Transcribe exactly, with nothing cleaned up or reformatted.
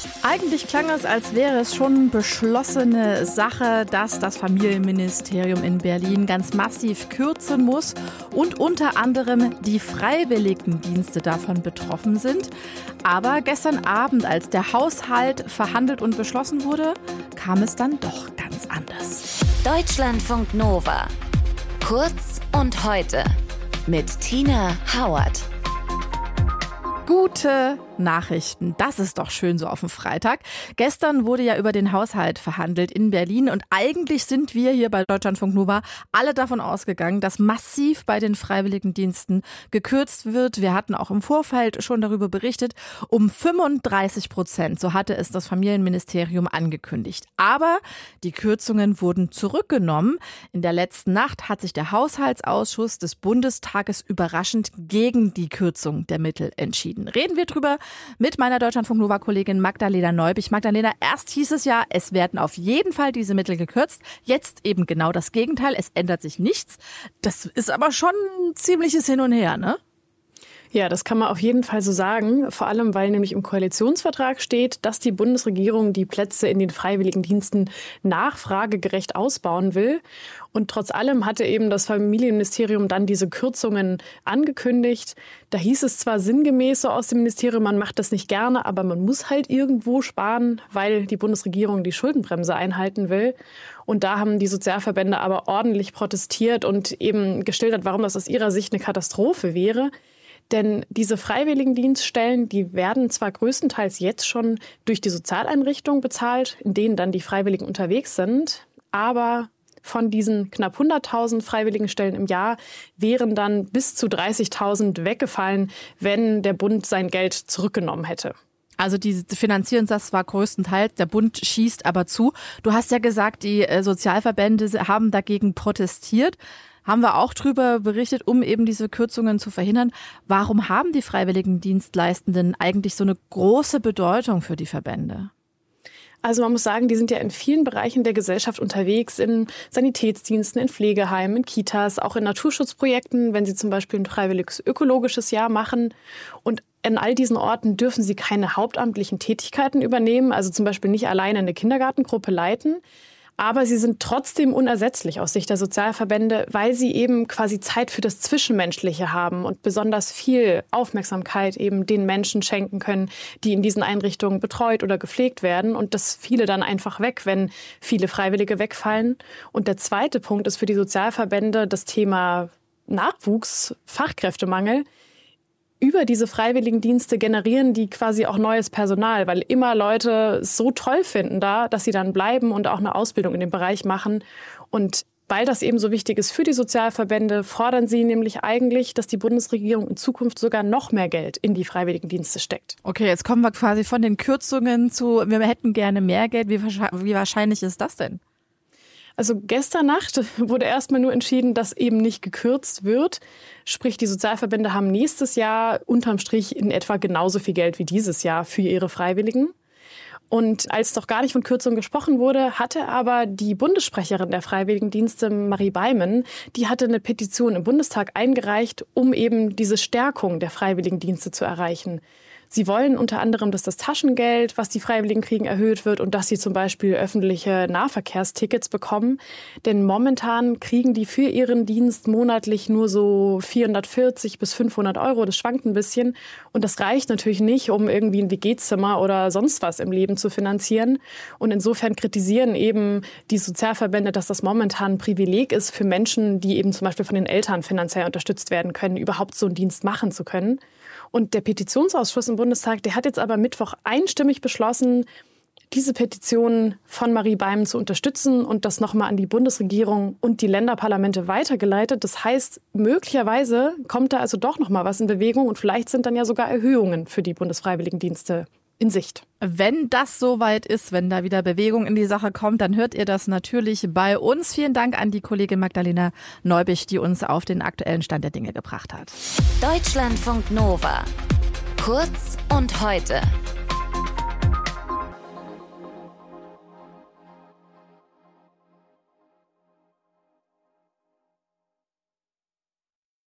Eigentlich klang es, als wäre es schon beschlossene Sache, dass das Familienministerium in Berlin ganz massiv kürzen muss und unter anderem die Freiwilligendienste davon betroffen sind. Aber gestern Abend, als der Haushalt verhandelt und beschlossen wurde, kam es dann doch ganz anders. Deutschlandfunk Nova. Kurz und heute mit Tina Hauert. Gute Nachrichten. Das ist doch schön so auf dem Freitag. Gestern wurde ja über den Haushalt verhandelt in Berlin und eigentlich sind wir hier bei Deutschlandfunk Nova alle davon ausgegangen, dass massiv bei den Freiwilligendiensten gekürzt wird. Wir hatten auch im Vorfeld schon darüber berichtet, um fünfunddreißig Prozent. So hatte es das Familienministerium angekündigt. Aber die Kürzungen wurden zurückgenommen. In der letzten Nacht hat sich der Haushaltsausschuss des Bundestages überraschend gegen die Kürzung der Mittel entschieden. Reden wir drüber mit meiner Deutschlandfunk-Nova-Kollegin Magdalena Neubich. Magdalena, erst hieß es ja, es werden auf jeden Fall diese Mittel gekürzt. Jetzt eben genau das Gegenteil. Es ändert sich nichts. Das ist aber schon ein ziemliches Hin und Her, ne? Ja, das kann man auf jeden Fall so sagen, vor allem weil nämlich im Koalitionsvertrag steht, dass die Bundesregierung die Plätze in den Freiwilligendiensten nachfragegerecht ausbauen will. Und trotz allem hatte eben das Familienministerium dann diese Kürzungen angekündigt. Da hieß es zwar sinngemäß so aus dem Ministerium, man macht das nicht gerne, aber man muss halt irgendwo sparen, weil die Bundesregierung die Schuldenbremse einhalten will. Und da haben die Sozialverbände aber ordentlich protestiert und eben geschildert, warum das aus ihrer Sicht eine Katastrophe wäre. Denn diese Freiwilligendienststellen, die werden zwar größtenteils jetzt schon durch die Sozialeinrichtungen bezahlt, in denen dann die Freiwilligen unterwegs sind, aber von diesen knapp hunderttausend Freiwilligenstellen im Jahr wären dann bis zu dreißigtausend weggefallen, wenn der Bund sein Geld zurückgenommen hätte. Also die finanzieren das zwar größtenteils, der Bund schießt aber zu. Du hast ja gesagt, die Sozialverbände haben dagegen protestiert. Haben wir auch drüber berichtet, um eben diese Kürzungen zu verhindern. Warum haben die Freiwilligendienstleistenden eigentlich so eine große Bedeutung für die Verbände? Also man muss sagen, die sind ja in vielen Bereichen der Gesellschaft unterwegs, in Sanitätsdiensten, in Pflegeheimen, in Kitas, auch in Naturschutzprojekten, wenn sie zum Beispiel ein freiwilliges ökologisches Jahr machen. Und an all diesen Orten dürfen sie keine hauptamtlichen Tätigkeiten übernehmen, also zum Beispiel nicht alleine eine Kindergartengruppe leiten. Aber sie sind trotzdem unersetzlich aus Sicht der Sozialverbände, weil sie eben quasi Zeit für das Zwischenmenschliche haben und besonders viel Aufmerksamkeit eben den Menschen schenken können, die in diesen Einrichtungen betreut oder gepflegt werden. Und das fiele dann einfach weg, wenn viele Freiwillige wegfallen. Und der zweite Punkt ist für die Sozialverbände das Thema Nachwuchs, Fachkräftemangel. Über diese Freiwilligendienste generieren die quasi auch neues Personal, weil immer Leute es so toll finden da, dass sie dann bleiben und auch eine Ausbildung in dem Bereich machen. Und weil das eben so wichtig ist für die Sozialverbände, fordern sie nämlich eigentlich, dass die Bundesregierung in Zukunft sogar noch mehr Geld in die Freiwilligendienste steckt. Okay, jetzt kommen wir quasi von den Kürzungen zu, wir hätten gerne mehr Geld. Wie, wie wahrscheinlich ist das denn? Also gestern Nacht wurde erstmal nur entschieden, dass eben nicht gekürzt wird. Sprich, die Sozialverbände haben nächstes Jahr unterm Strich in etwa genauso viel Geld wie dieses Jahr für ihre Freiwilligen. Und als doch gar nicht von Kürzungen gesprochen wurde, hatte aber die Bundessprecherin der Freiwilligendienste, Marie Beimen, die hatte eine Petition im Bundestag eingereicht, um eben diese Stärkung der Freiwilligendienste zu erreichen. Sie wollen unter anderem, dass das Taschengeld, was die Freiwilligen kriegen, erhöht wird und dass sie zum Beispiel öffentliche Nahverkehrstickets bekommen. Denn momentan kriegen die für ihren Dienst monatlich nur so vierhundertvierzig bis fünfhundert Euro. Das schwankt ein bisschen. Und das reicht natürlich nicht, um irgendwie ein W G-Zimmer oder sonst was im Leben zu finanzieren. Und insofern kritisieren eben die Sozialverbände, dass das momentan ein Privileg ist für Menschen, die eben zum Beispiel von den Eltern finanziell unterstützt werden können, überhaupt so einen Dienst machen zu können. Und der Petitionsausschuss im Bundestag, der hat jetzt aber Mittwoch einstimmig beschlossen, diese Petition von Marie Beimen zu unterstützen und das nochmal an die Bundesregierung und die Länderparlamente weitergeleitet. Das heißt, möglicherweise kommt da also doch nochmal was in Bewegung und vielleicht sind dann ja sogar Erhöhungen für die Bundesfreiwilligendienste in Sicht. Wenn das soweit ist, wenn da wieder Bewegung in die Sache kommt, dann hört ihr das natürlich bei uns. Vielen Dank an die Kollegin Magdalena Neubich, die uns auf den aktuellen Stand der Dinge gebracht hat. Deutschlandfunk Nova. Kurz und heute.